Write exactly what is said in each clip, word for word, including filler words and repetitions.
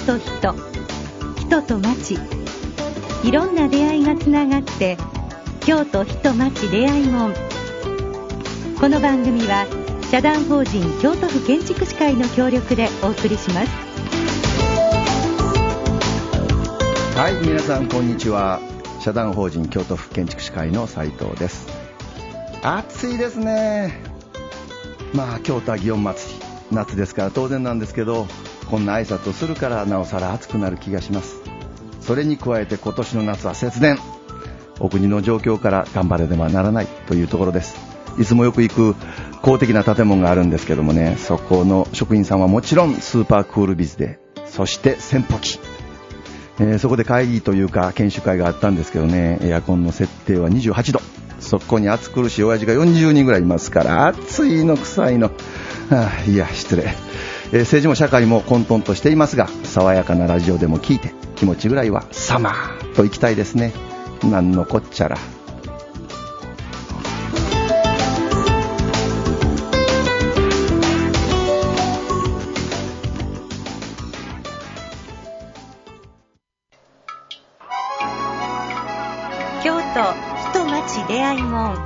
と人、人と町、いろんな出会いがつながって京都人町出会い門。この番組は社団法人京都府建築士会の協力でお送りします。 はい、皆さんこんにちは。社団法人京都府建築士会の斉藤です。暑いですね。まあ京都は祇園祭り、夏ですから当然なんですけど、こんな挨拶をするからなおさら暑くなる気がします。それに加えて今年の夏は節電、お国の状況から頑張れではならないというところです。いつもよく行く公的な建物があるんですけどもね、そこの職員さんはもちろんスーパークールビズで、そして扇風機、えー、そこで会議というか研修会があったんですけどね、エアコンの設定はにじゅうはちど、そこに暑苦しい親父がよんじゅうにんぐらいいますから、暑いの臭いの、はあ、いや失礼、えー、政治も社会も混沌としていますが、爽やかなラジオでも聞いて気持ちぐらいはサマーと行きたいですね。なんのこっちゃら。 京都人町出会い門。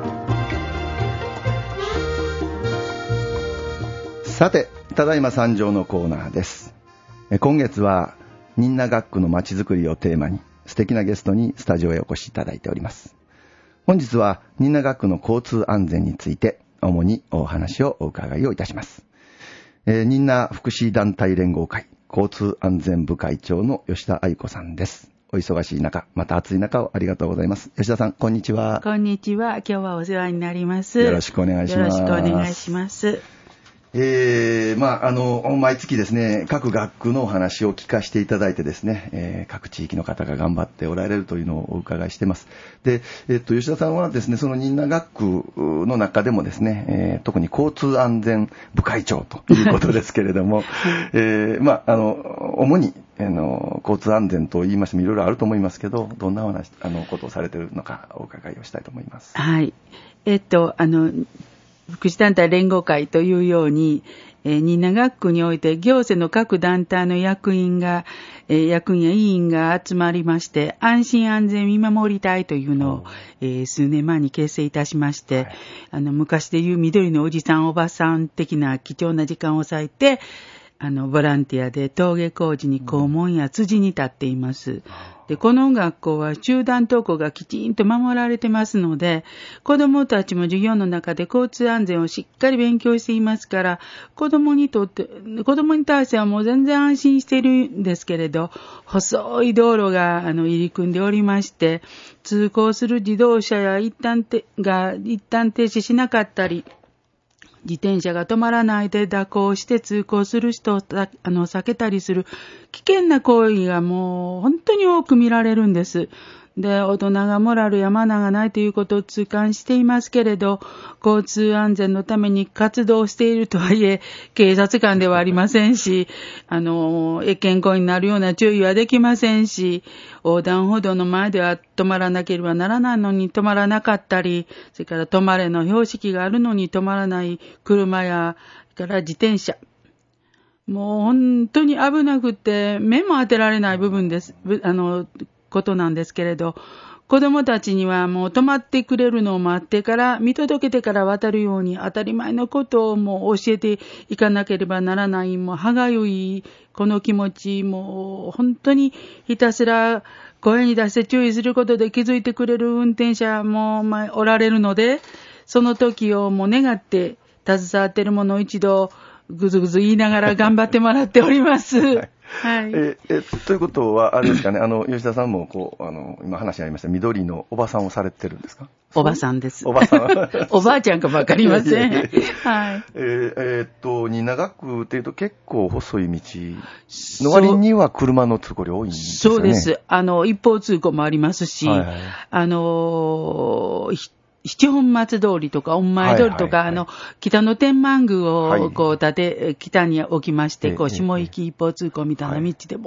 さて、ただいま参上のコーナーです。今月は仁和学区のまちづくりをテーマに素敵なゲストにスタジオへお越しいただいております。本日は仁和学区の交通安全について主にお話をお伺いをいたします。えー、仁和福祉団体連合会交通安全部会長の吉田愛子さんです。お忙しい中、また暑い中をありがとうございます。吉田さん、こんにちは。 こんにちは。今日はお世話になります。 よろしくお願いします。 よろしくお願いします。 えー、まあ、あの、毎月ですね、各学区のお話を聞かせていただいてですね、えー、各地域の方が頑張っておられるというのをお伺いしています。で、えっと、吉田さんはですね、その仁和学区の中でもですね、えー、特に交通安全部会長ということですけれども、えー、まあ、あの、主に、あの、交通安全と言いましてもいろいろあると思いますけど、どんなお話、あの、ことをされているのかお伺いをしたいと思います。 はい。えっと、あの、福祉団体連合会というように、えー、仁和学区において行政の各団体の役員が、えー、役員や委員が集まりまして、安心安全見守り隊というのを、えー、数年前に結成いたしまして、はい、あの、昔でいう緑のおじさんおばさん的な貴重な時間を割いて、あの、ボランティアで登下校時に校門や辻に立っています。で、この学校は集団登校がきちんと守られてますので、子どもたちも授業の中で交通安全をしっかり勉強していますから、子どもにとって、子どもに対してはもう全然安心しているんですけれど、細い道路が、あの、入り組んでおりまして、通行する自動車や一旦て、が一旦停止しなかったり、自転車が止まらないで蛇行して通行する人をあの避けたりする危険な行為がもう本当に多く見られるんです。で、大人がモラルやマナーがないということを痛感していますけれど、交通安全のために活動しているとはいえ、警察官ではありませんし、あの、健康になるような注意はできませんし、横断歩道の前では止まらなければならないのに止まらなかったり、それから止まれの標識があるのに止まらない車や、それから自転車。もう本当に危なくて目も当てられない部分です。あの、ことなんですけれど、子供たちにはもう止まってくれるのを待ってから見届けてから渡るように当たり前のことをもう教えていかなければならない、もう歯がゆいこの気持ち、もう本当にひたすら声に出して注意することで気づいてくれる運転者もおられるので、その時をもう願って携わっているものを一度ぐずぐず言いながら頑張ってもらっております。はいはい、 ええということはあれですかね、あの吉田さんもこうあの今話ありました緑のおばさんをされてるんですか？ おばさんです。 おばさん。 おばあちゃんかばかりません。はい。 えー、えー、っと仁和学区っていうと結構細い道の割には車の通行量多いんですよね。 そうです。あの一方通行もありますし、はいはい、あのー。七本松通りとか、御前通りとか、はいはいはい、あの、北の天満宮を、こう、建て、北に置きまして、こう、下行き一方通行みたいな道で、もう、本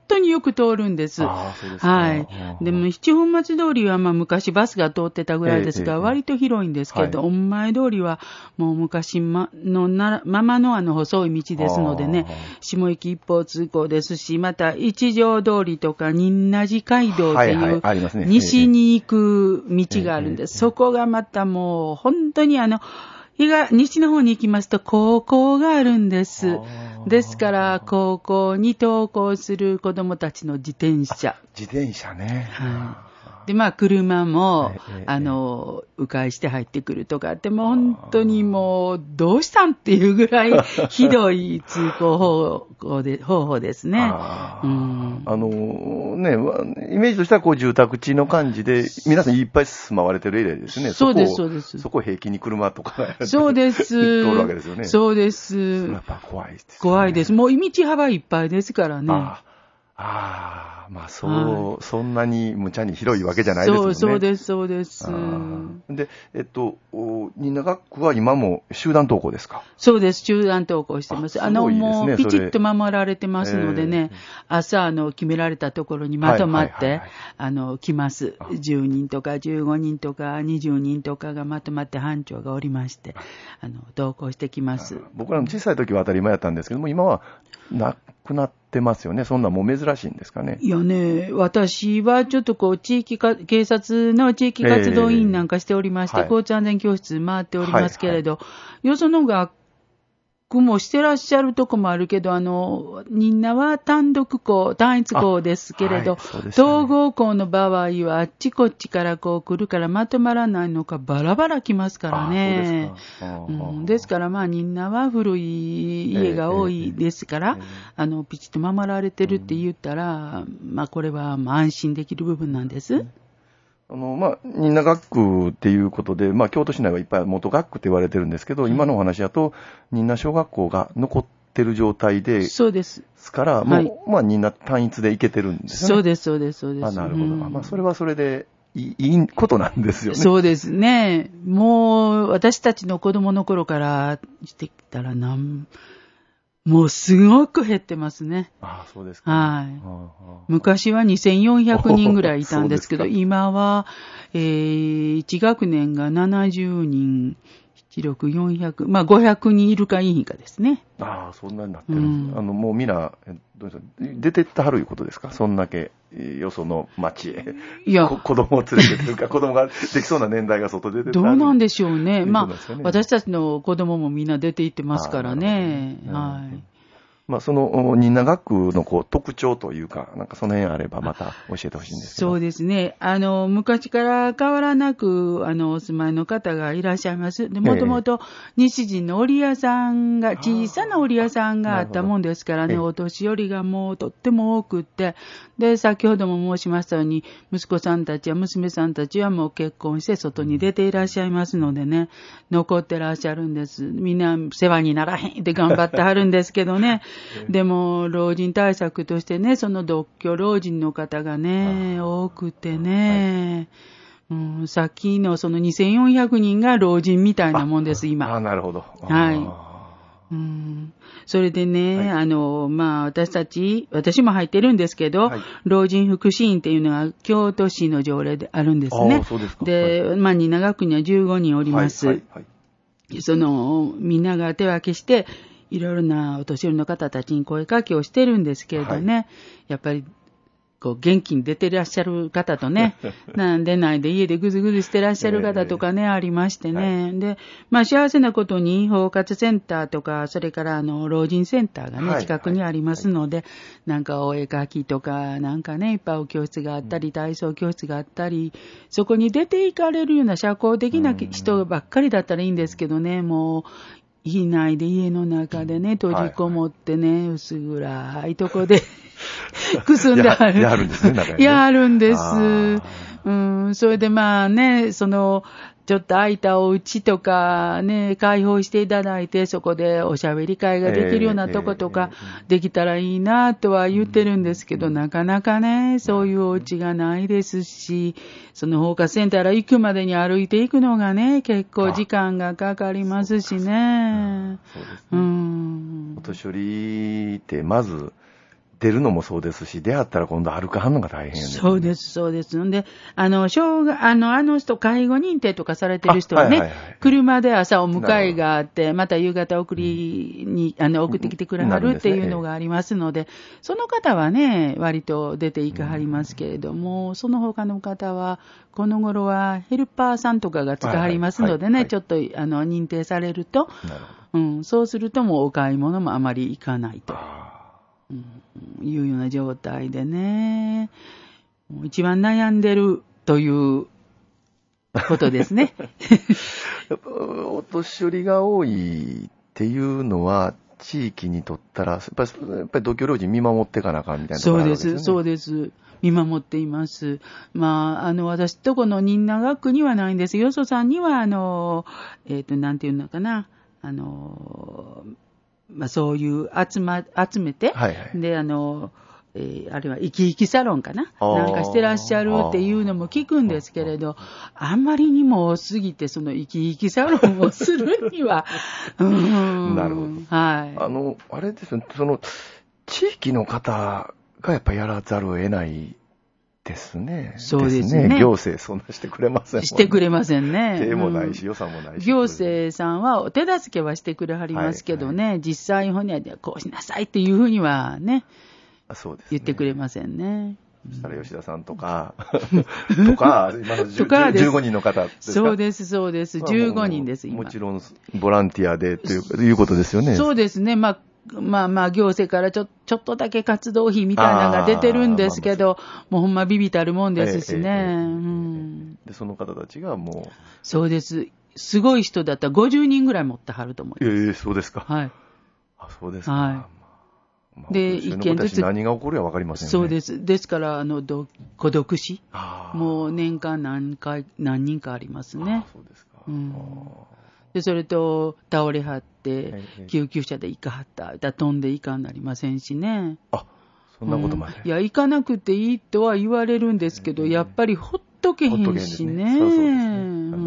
当によく通るんです。 ああ、そうですか。 はい。でも、七本松通りはまあ昔バスが通ってたぐらいですが、えー、割と広いんですけど、御前通りはもう昔まのなままのあの細い道ですのでね、下行き一方通行ですし、また一条通りとか仁和寺街道っていう西に行く道があるんです。そこがまたもう本当にあの、西の方に行きますと高校があるんです。ですから高校に登校する子どもたちの自転車。 自転車ね。 はい。で、まあ車も、ええ、あの、迂回して入ってくるとかって、もう本当にもうどうしたんっていうぐらいひどい通行方法で方法ですね。 あ、うん、あのね、イメージとしてはこう住宅地の感じで、皆さんいっぱい住まわれてるエリアですね。 そうです、そうです。 そこを平気に車とかがそうです。 通るわけですよね。 そうです。それやっぱ怖いです、ね。 怖いです。もう道幅いっぱいですからね。 あああ、まあそう、はい、そんなに無茶に広いわけじゃないですもんね。 そう、そうです、そうです。 で、えっと、仁和学区は今も集団登校ですか？ そうです、集団登校してます。あ, す、ね、あの、もう、ピチッと守られてますのでね、えー、朝、あの、決められたところにまとまって、はいはいはいはい、あの、来ます。じゅうにんとかじゅうごにんとかにじゅうにんとかがまとまって班長がおりまして、あの、登校してきます。 僕らの小さい時は当たり前だったんですけども、今はなくなってますよね。そんなもう珍しいんですかね。 いやね、私はちょっとこう地域か警察の地域活動委員なんかしておりまして、えーはい、交通安全教室回っておりますけれど、はいはい、よその学区もしてらっしゃるとこもあるけど、あのみんなは単独校単一校ですけれど、はいね、統合校の場合はあっちこっちからこう来るからまとまらないのかバラバラ来ますからね。ですか、うん、ですからまあみんなは古い家が多いですから、えーえー、あのピチッと守られてるって言ったら、うん、まあこれはまあ安心できる部分なんです。うん、 あの、まあ、仁和学区っていうことで、まあ、京都市内はいっぱい元学区って言われてるんですけど、うん、今のお話だと、仁和小学校が残ってる状態で、 そうです。 ですから、もう、はい、まあ、仁和単一でいけてるんですよね。 そうです、そうです、そうです。 あ、なるほど。うん、まあ、それはそれでいい、いいことなんですよね。 そうですね。もう、私たちの子供の頃からしてきたら、なん、もうすごく減ってますね。 ああ、そうですか、 ね。はい。昔はにせんよんひゃくにんぐらいいたんですけど、今は、えー、いち学年がななじゅうにん、なな、ろく、よんひゃく、まあごひゃくにんいるかいないかですね。 ああ、そんなになってるんです、うん、あの、もうみんな、どうですか、出てったはるいうことですか？そんだけ、よその町へ。いや、子供を連れてというか、子供ができそうな年代が外出てた。 どうなんでしょうね。まあ、私たちの子供もみんな出て行ってますからね。はい。 まあ、その仁和学区のこう特徴というか、なんかその辺あればまた教えてほしいんですけど。 そうですね。あの、昔から変わらなく、あの、お住まいの方がいらっしゃいます。で、もともと西陣の織屋さんが、小さな織屋さんがあったもんですからね、お年寄りがもうとっても多くって、で、先ほども申しましたように、息子さんたちや娘さんたちはもう結婚して外に出ていらっしゃいますのでね、残ってらっしゃるんです。みんな世話にならへんって頑張ってはるんですけどね。でも、老人対策としてね、その独居老人の方がね、多くてね、はいうん、さっきのそのにせんよんひゃくにんが老人みたいなもんです、今。 あ、なるほど。 はい。うん、それでね、はい、あの、まあ、私たち、私も入ってるんですけど、はい、老人福祉院っていうのが京都市の条例であるんですね。 あ、そうですか。 で、はい、まあ、仁和学区にはじゅうごにんおります。はいはいはい、その、みんなが手分けして、いろいろなお年寄りの方たちに声かけをしてるんですけれどね、はい、やっぱりこう元気に出てらっしゃる方とね、なんでないで家でぐずぐずしてらっしゃる方とかね、えー、ありましてね、はい、で、まあ幸せなことに包括センターとか、それからあの老人センターがね、はい、近くにありますので、はい、なんかお絵描きとか、なんかね、いっぱいお教室があったり、体操教室があったり、そこに出ていかれるような社交的な人ばっかりだったらいいんですけどね、もう、いないで家の中でね、閉じこもってね、はいはい、薄暗いとこでくすんである。 やるんですね、中にね。 やるんです。うん、それでまあね、その、ちょっと空いたお家とかね、開放していただいて、そこでおしゃべり会ができるようなとことか、できたらいいなとは言ってるんですけど、なかなかね、そういうお家がないですし、その放火センターから行くまでに歩いていくのがね、結構時間がかかりますしね。 そうですね。うん。お年寄りってまず、 出るのもそうですし、出会ったら今度歩かはんのが大変です、ね。 そうです、そうです。んで、あの、障害、あの、あの人、介護認定とかされてる人はね、はいはいはい、車で朝お迎えがあって、また夕方送りに、あの、送ってきてくれはるっていうのがありますので、その方はね、割と出ていかはりますけれども、その他の方は、この頃はヘルパーさんとかが使わりますのでね、はいはいはい、ちょっと、あの、認定されると、うん、そうするともうお買い物もあまり行かないと。うん、いうような状態でね、もう一番悩んでるということですね。 やっぱお年寄りが多いっていうのは、地域にとったら、やっぱり、やっぱり同居老人見守っていかなあかんみたいなところあるわけですよね。 そうです、そうです。見守っています。まあ、あの、私とこの仁和区にはないんです。よそさんには、あの、えっと、なんていうのかな、あの、まあ、そういう集ま、集めて、はいはい、で、あの、えー、あれは生き生きサロンかななんかしてらっしゃるっていうのも聞くんですけれど、あんまりにも多すぎて、その生き生きサロンをするには、うーん。 なるほど。はい。あの、あれですよ、その、地域の方がやっぱやらざるを得ないですね。 そうですね。 行政そんなしてくれませんもんね。 してくれませんね。 手もないし、予算もないし。 行政さんはお手助けはしてくれはりますけどね、はいはい、実際本人はこうしなさいっていうふうにはね、そうですね、言ってくれませんね。 そしたら吉田さんとか、とか、今のじゅうごにんの方ですか？ そうです、そうです。じゅうごにんです、今。 もちろん、ボランティアでという、いうことですよね。 そうですね。まあまあまあ、行政からちょ、ちょっとだけ活動費みたいなのが出てるんですけど、もうほんまビビたるもんですしね。ええええうん、 で、その方たちがもう。 そうです。すごい人だったらごじゅうにんぐらい持ってはると思います。 ええ、そうですか。 はい。 あ、そうですか。 はい。まあ、で、一件ずつ。 何が起こるか分かりませんね。 そうです。ですから、あの、孤独死。もう年間何回、何人かありますね。 あ、そうですか。 うんで、それと、倒れはって、救急車で行かはった。だ飛んでいかんなりませんしね。 あ、そんなことまで。 うん、いや、行かなくていいとは言われるんですけど、やっぱりほっとけへんしね。そうそうですね。うん、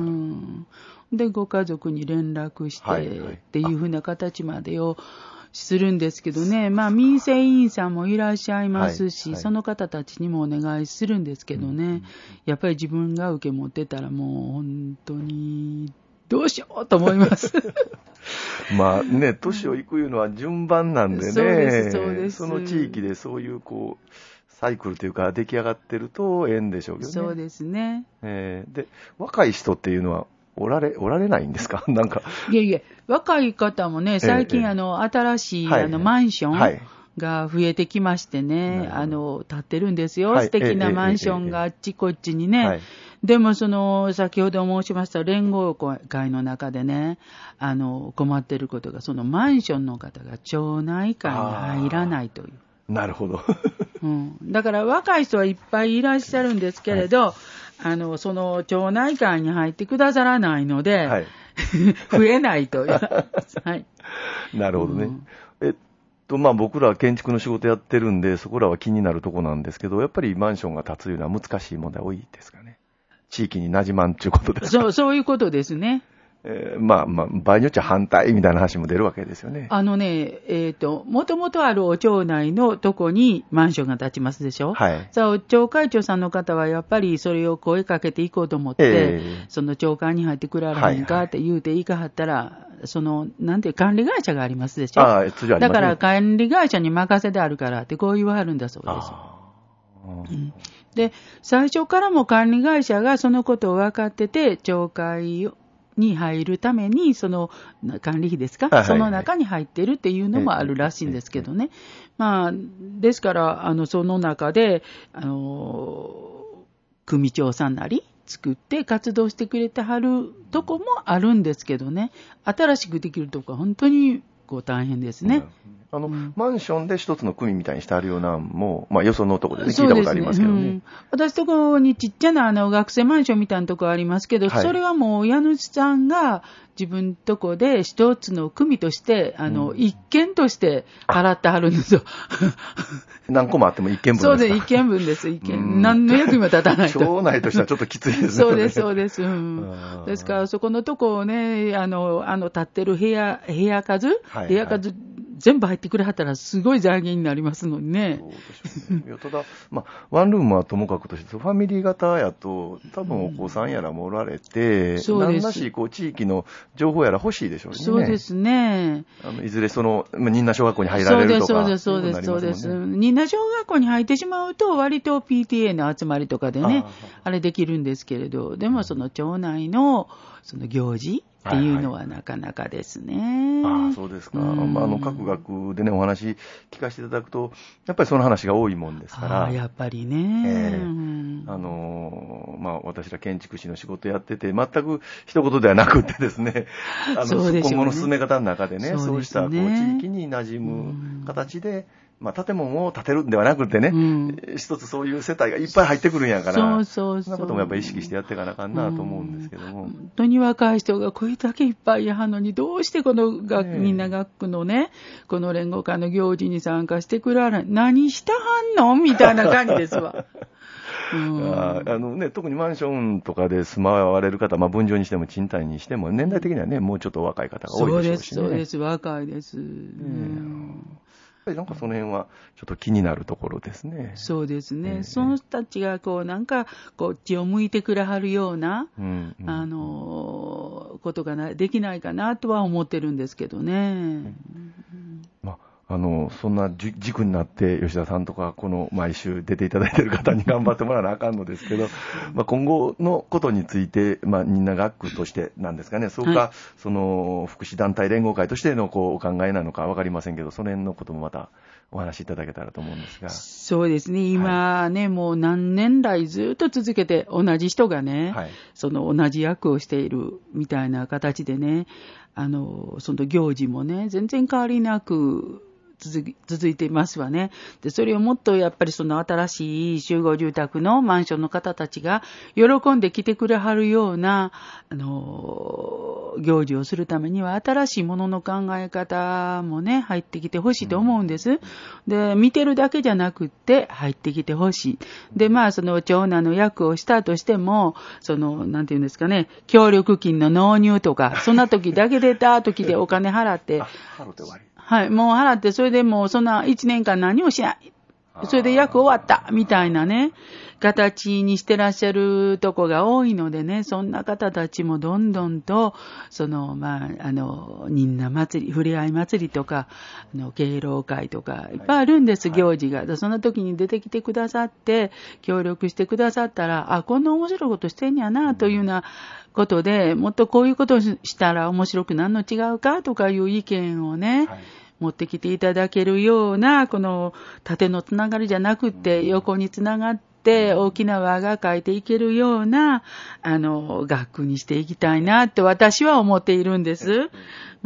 で、ご家族に連絡して、はいはい、っていうふうな形までをするんですけどね。まあ、民生委員さんもいらっしゃいますし、はいはい、その方たちにもお願いするんですけどね。うん、やっぱり自分が受け持ってたらもう本当に、どうしようと思います。 まあね、年をいくいうのは順番なんでね。 そうです、そうです。 その地域でそういうこう、サイクルというか出来上がってるとええんでしょうけどね。 そうですね。 えー、で、若い人っていうのはおられ、おられないんですか？なんか。 いやいや、若い方もね、最近、えー、あの、新しい、はい、あの、マンション。はいが増えてきましてね、あの、建ってるんですよ。はい、素敵なマンションがあっちこっちにね。はい、でも、その、先ほど申しました連合会の中でね、あの、困ってることが、そのマンションの方が町内会に入らないという。 なるほど。 うん。だから、若い人はいっぱいいらっしゃるんですけれど、はい、あの、その、町内会に入ってくださらないので、はい、増えないという。はい。 なるほどね。うんえとまあ、僕らは建築の仕事やってるんで、そこらは気になるとこなんですけど、やっぱりマンションが建ついうのは難しい問題多いですかね。地域に馴染まんということですか。 そう、そういうことですね。 えー、まあまあ、場合によっちゃ反対みたいな話も出るわけですよね。 あのね、えっと、もともとあるお町内のとこにマンションが建ちますでしょ。はい。さあ、町会長さんの方はやっぱりそれを声かけていこうと思って、えー、その町会に入ってくられへんかって言うていかはったら、はいはい、その、なんて管理会社がありますでしょ。ああ、通常ありますね。だから管理会社に任せてあるからってこう言わはるんだそうです。うん、で、最初からも管理会社がそのことを分かってて、町会をに入るために、その管理費ですか、はいはいはい、その中に入ってるっていうのもあるらしいんですけどね。まあ、ですから、あの、その中で、あの、組長さんなり作って活動してくれてはるとこもあるんですけどね。新しくできるとこは本当にこう大変ですね。うんあの、うん、マンションで一つの組みたいにしてあるようなもう、まあ、よそのところで、ね、聞いたことありますけどね。うん、 私とこにちっちゃなあの学生マンションみたいなところありますけど、はい、それはもう家主さんが自分とこで一つの組として、あの、うん、一軒として払ってはるんですよ。 何個もあっても一軒分ですか？ そうです、一軒分です、一軒。何の役にも立たないと。 町内としてはちょっときついですね。 そうです、そうです。うん、ですから、そこのとこをね、あの、あの、立ってる部屋、部屋数、はいはい、部屋数、 全部入ってくれはったらすごい財源になりますのにね。 そうでしょうね。いやただ、まあ、ワンルームはともかくとして、ファミリー型やと、多分お子さんやらもおられて、 うん、 何らしこう地域の情報やら欲しいでしょうね。 そうですね。 あのいずれその、まあ、仁和小学校に入られるとか。 そうです、そうです、そうです、そうです。仁和小学校に入ってしまうと、割と ピーティーエー の集まりとかでね、あ, あれできるんですけれど、でもその町内のその行事っていうのはなかなかですね。 はいはい、ああ、そうですか。うん、まあ、あの各学でね、お話聞かせていただくと、やっぱりその話が多いもんですから。 あやっぱりね。 えー、あのー、まあ、私ら建築士の仕事やってて、全く一言ではなくてですね、あの、ね、今後の進め方の中でね、そうですね、そうしたこう地域に馴染む形で、まあ、建物を建てるんではなくてね、うん、一つそういう世帯がいっぱい入ってくるんやから、そうそうそう、そんなこともやっぱり意識してやっていかなあかんなと思うんですけども。 うん、本当に若い人がこれだけいっぱいやはのに、どうしてこの学、ね、みんな学区のね、この連合会の行事に参加してくれはら何したはんのみたいな感じですわ。うん、 ああのね、特にマンションとかで住まわれる方、まあ、分譲にしても賃貸にしても、年代的にはね、もうちょっと若い方が多いでしょうしね。 そうです、そうです、若いです。うんやっぱりなんかその辺はちょっと気になるところですね。 そうですね。えー、その人たちがこうなんかこっちを向いてくれはるような、うんうん、あのことがなできないかなとは思ってるんですけどね。うんまあ、あのそんな軸になって吉田さんとかこの毎週出ていただいている方に頑張ってもらわなあかんのですけど、まあ今後のことについて、まあ、みんな学区としてなんですかね、そうか、はい、その福祉団体連合会としてのこうお考えなのか分かりませんけど、その辺のこともまたお話しいただけたらと思うんですが。 そうですね、今ね、はい、もう何年来ずっと続けて同じ人がね、はい、その同じ役をしているみたいな形でね、あのその行事もね全然変わりなく続, 続いていますわね。で、それをもっとやっぱりその新しい集合住宅のマンションの方たちが喜んで来てくれはるような、あの、行事をするためには新しいものの考え方もね、入ってきてほしいと思うんです。で、見てるだけじゃなくって入ってきてほしい。で、まあ、その長男の役をしたとしても、その、なんていうんですかね、協力金の納入とか、そんな時だけ出た時でお金払って、 払って終わり。 はい、もう払って、それでもうそんな一年間何もしない。それで役終わった、みたいなね、形にしてらっしゃるとこが多いのでね、そんな方たちもどんどんと、その、まあ、あの、みんな祭り、ふれあい祭りとか、あの、敬老会とか、いっぱいあるんです、はい、行事が。そんな時に出てきてくださって、協力してくださったら、あ、こんな面白いことしてんやな、というようなことで、もっとこういうことをしたら面白くなんの違うか、とかいう意見をね、はい、持ってきていただけるような、この縦のつながりじゃなくて、横につながって大きな輪が描いていけるような、あの、学区にしていきたいなって私は思っているんです。うん、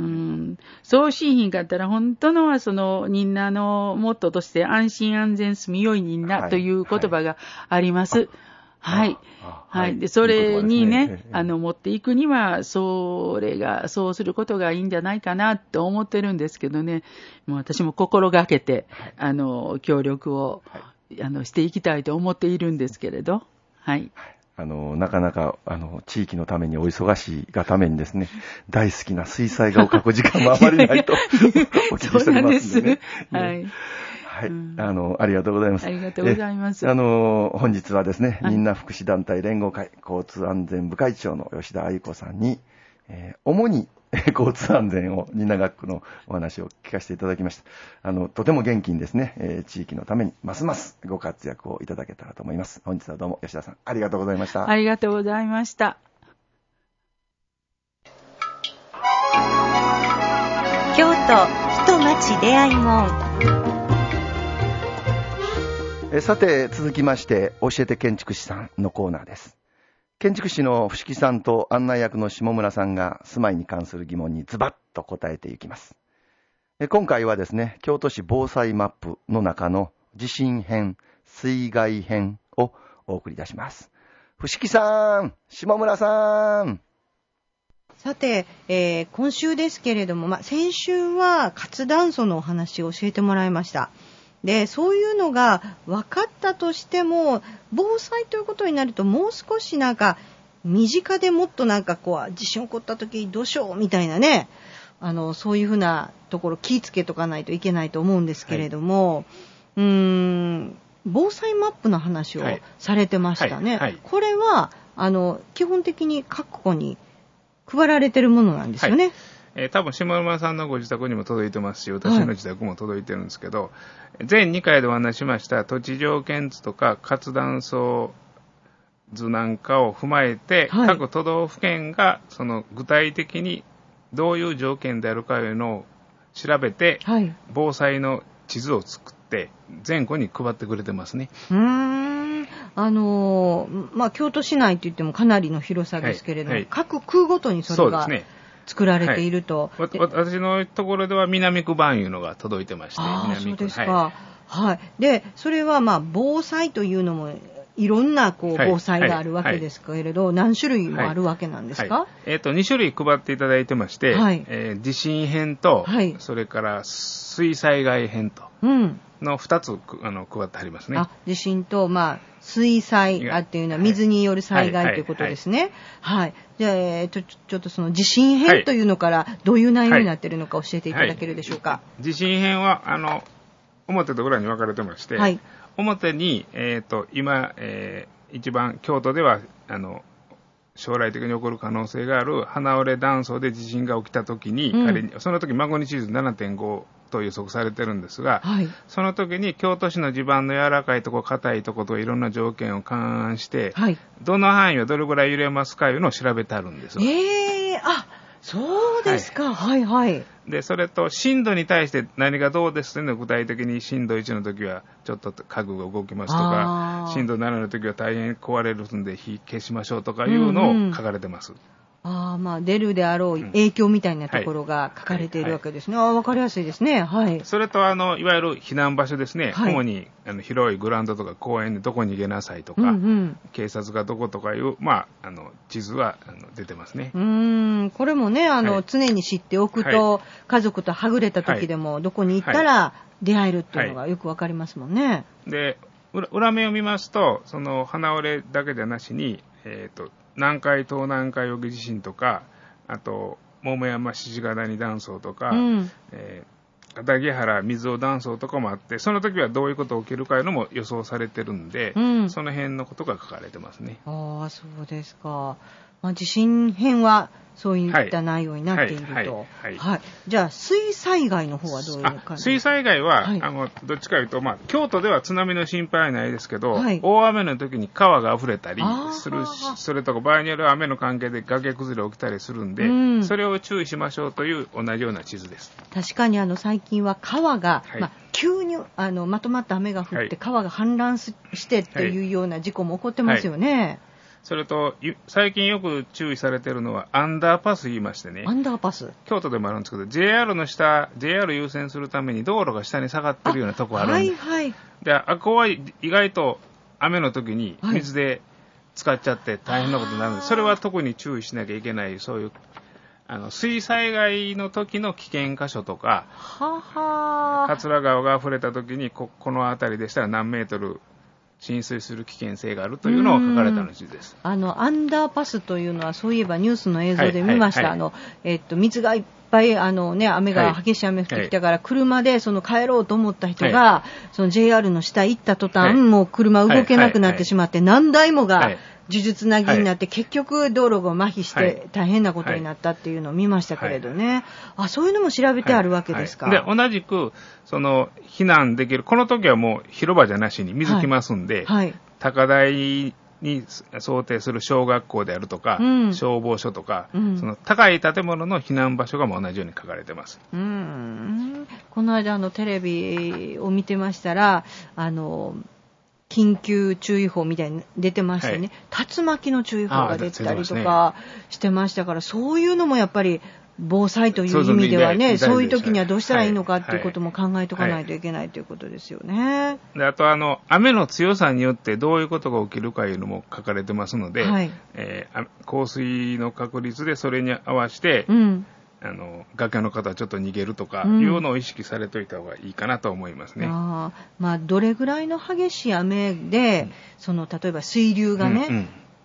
そうしひんかったら、本当のはその、みんなのモットーとして安心安全住みよいみんなという言葉があります。はいはい。はい。で、それにね、ねあの、持っていくには、それが、そうすることがいいんじゃないかなと思ってるんですけどね、もう私も心がけて、はい、あの、協力を、はい、あの、していきたいと思っているんですけれど、はい。 あの、なかなか、あの、地域のためにお忙しいがためにですね、大好きな水彩画を描く時間もあまりないとお聞きしておりますので、ね。 そうなんです。はい。 はい、うん、あの、ありがとうございます。 ありがとうございます。 あの、本日はですね、みんな福祉団体連合会交通安全部会長の吉田愛子さんに、えー、主に交通安全をみんな学区のお話を聞かせていただきました。あの、とても元気にですね、えー、地域のためにますますご活躍をいただけたらと思います。本日はどうも吉田さん、ありがとうございました。 ありがとうございました。 京都人町出会い門。 えさて続きまして教えて建築士さんのコーナーです。建築士の伏木さんと案内役の下村さんが住まいに関する疑問にズバッと答えていきます。え今回はですね、京都市防災マップの中の地震編水害編をお送りいたします。伏木さん、下村さん。 さて、えー、今週ですけれども、まあ、先週は活断層のお話を教えてもらいました。で、そういうのが分かったとしても、防災ということになるともう少しなんか身近でもっとなんかこう地震起こった時どうしようみたいなね、 あのそういうふうなところ気をつけとかないといけないと思うんですけれども、はい、うーん防災マップの話をされてましたね、はいはいはい、これはあの基本的に各戸に配られてるものなんですよね、はいえー、多分下沼さんのご自宅にも届いてますし、私の自宅も届いてるんですけど、はい、全にかいでお話ししました土地条件図とか活断層図なんかを踏まえて、はい、各都道府県がその具体的にどういう条件であるかいうのを調べて、はい、防災の地図を作って全戸に配ってくれてますね。 うーんあのーまあ、京都市内といってもかなりの広さですけれども、はいはい、各区ごとにそれが作られていると、 はい、私のところでは南区版いうのが届いてまして、 あ南区そうですか、はいはい、でそれはまあ防災というのもいろんなこう防災があるわけですけれど、はいはい、何種類もあるわけなんですか？はいはいえー、とに種類配っていただいてまして、はいえー、地震編と、はい、それから水災害編とのふたつ、あの配ってありますね。 あ地震と、まあ、水災あっていうのは水による災害、はい、ということですね。はい、はい、じゃあ、えー、とちょっとその地震編というのからどういう内容になっているのか教えていただけるでしょうか？はいはい、地震編はあの表と裏に分かれてまして、はい表に、えー、と今、えー、一番京都ではあの将来的に起こる可能性がある花折れ断層で地震が起きたときに、うん、仮にその時マグニチュード ななてんご と予測されてるんですが、はい、その時に京都市の地盤の柔らかいところ硬いところといろんな条件を勘案して、はい、どの範囲はどれぐらい揺れますかいうのを調べてあるんです。 えー、あそうですか、はい、はいはいでそれと震度に対して何がどうですというのを具体的に震度いちの時はちょっと家具が動きますとか震度ななの時は大変壊れるので火消しましょうとかいうのを書かれてます、うんうんあまあ、出るであろう影響みたいなところが書かれているわけですね、うんはいはいはい、あ分かりやすいですね、はい、 それとあのいわゆる避難場所ですね、はい、主にあの広いグラウンドとか公園でどこに逃げなさいとか、うんうん、警察がどことかいう、まあ、あの地図はあの出てますね。 うーんこれもねあの、はい、常に知っておくと、はい、家族とはぐれた時でも、はい、どこに行ったら出会えるっていうのがよく分かりますもんね、はい、 で 裏, 裏面を見ますとその花折れだけじゃなしに、えーと南海東南海沖地震とかあと桃山獅子ヶ谷断層とか、うんえー、片木原水尾断層とかもあってその時はどういうことが起きるかいうのも予想されてるんで、うん、その辺のことが書かれてますね。 ああそうですか、まあ、地震編はそういった内容になっていると、はいはいはいはい、じゃあ水災害の方はどういう感じ？ 水災害は、はい、あのどっちかというと、まあ、京都では津波の心配はないですけど、はい、大雨の時に川が溢れたりするしそれとか場合による雨の関係で崖崩れ起きたりするんで、うん、それを注意しましょうという同じような地図です。 確かにあの最近は川が、はいまあ、急にあのまとまった雨が降って川が氾濫してっていうような事故も起こってますよね、はいはいそれと最近よく注意されているのはアンダーパス言いましてね、 アンダーパス京都でもあるんですけど ジェイアール の下 ジェイアール 優先するために道路が下に下がってるようなとこあるんで、はいはい、であこは意外と雨の時に水で浸かっちゃって大変なことになるんで、はい、それは特に注意しなきゃいけないそういうあの水災害の時の危険箇所とかはは桂川が溢れた時に こ, この辺りでしたら何メートル浸水する危険性があるというのを書かれたのです。 あのアンダーパスというのはそういえばニュースの映像で見ました、はいはいはい、あのえっと、水がいっぱいあの、ね、雨が激しい雨降ってきたから、はい、車でその帰ろうと思った人が、はい、その ジェイアール の下行った途端、はい、もう車動けなくなってしまって、はいはいはい、何台もが呪術なぎになって、はい、結局道路が麻痺して大変なことになったっていうのを見ましたけれどね、はいはい、あそういうのも調べてあるわけですか、 はいはい、で同じくその避難できるこの時はもう広場じゃなしに水来ますんで、はいはい、高台に想定する小学校であるとか、うん、消防署とか、うん、その高い建物の避難場所がもう同じように書かれてます。 うん、この間あのテレビを見てましたらあの緊急注意報みたいに出てましてね、はい、竜巻の注意報が出てたりとかしてましたから、そういうのもやっぱり防災という意味ではね、そういう時にはどうしたらいいのかっていうことも考えとかないといけないということですよね。 であとあの雨の強さによってどういうことが起きるかいうのも書かれてますので、はいえー、降水の確率でそれに合わせて、うんあの崖の方はちょっと逃げるとかいうのを意識されておいた方がいいかなと思いますね、うんあまあ、どれぐらいの激しい雨で、うん、その例えば水流がね、うんうん、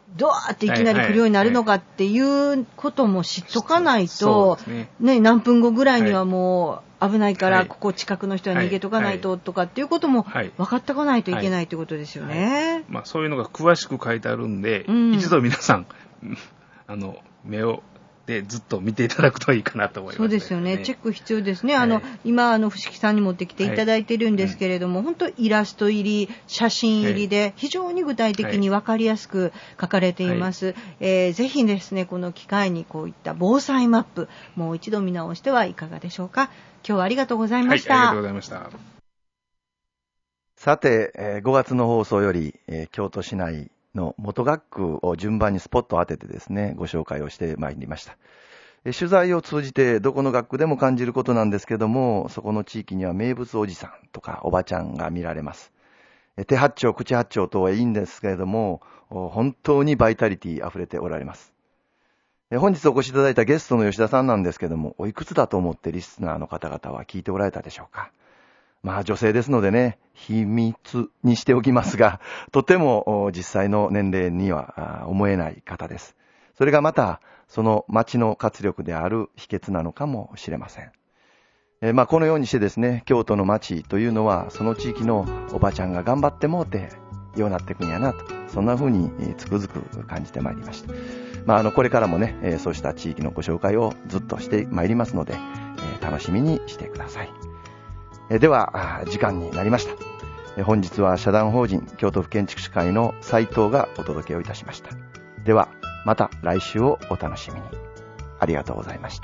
ドワーっていきなり来るようになるのかっていうことも知っとかないと、ねね、何分後ぐらいにはもう危ないからここ近くの人は逃げとかないととかっていうことも分かっておかないといけないということですよね。 はいはい、まあ、そういうのが詳しく書いてあるんで、うん、一度皆さんあの目をでずっと見ていただくといいかなと思います、ね。 そうですよね。チェック必要ですね。はい、あの今あの伏木さんに持ってきていただいているんですけれども、はい、うん、本当イラスト入り、写真入りで非常に具体的に分かりやすく書かれています。はい、えー、ぜひですねこの機会にこういった防災マップもう一度見直してはいかがでしょうか。今日はありがとうございました。 はい、ありがとうございました。 さて、えー、ごがつの放送より、えー、京都市内の元学区を順番にスポットを当ててですねご紹介をしてまいりました。取材を通じてどこの学区でも感じることなんですけども、そこの地域には名物おじさんとかおばちゃんが見られます。手八丁口八丁とはいいんですけれども、本当にバイタリティ溢れておられます。本日お越しいただいたゲストの吉田さんなんですけども、おいくつだと思ってリスナーの方々は聞いておられたでしょうか。まあ女性ですのでね、秘密にしておきますが、とても実際の年齢には思えない方です。それがまたその町の活力である秘訣なのかもしれません。えー、まあこのようにしてですね、京都の町というのはその地域のおばちゃんが頑張ってもうてようなっていくんやなと、そんな風につくづく感じてまいりました。まああのこれからもね、えー、そうした地域のご紹介をずっとしてまいりますので、えー、楽しみにしてください。えー、では時間になりました。えー、本日は社団法人京都府建築士会の斉藤がお届けをいたしました。ではまた来週をお楽しみに。ありがとうございました。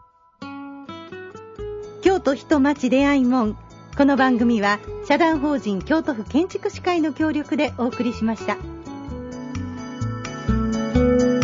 京都人町出会い門。この番組は社団法人京都府建築士会の協力でお送りしました。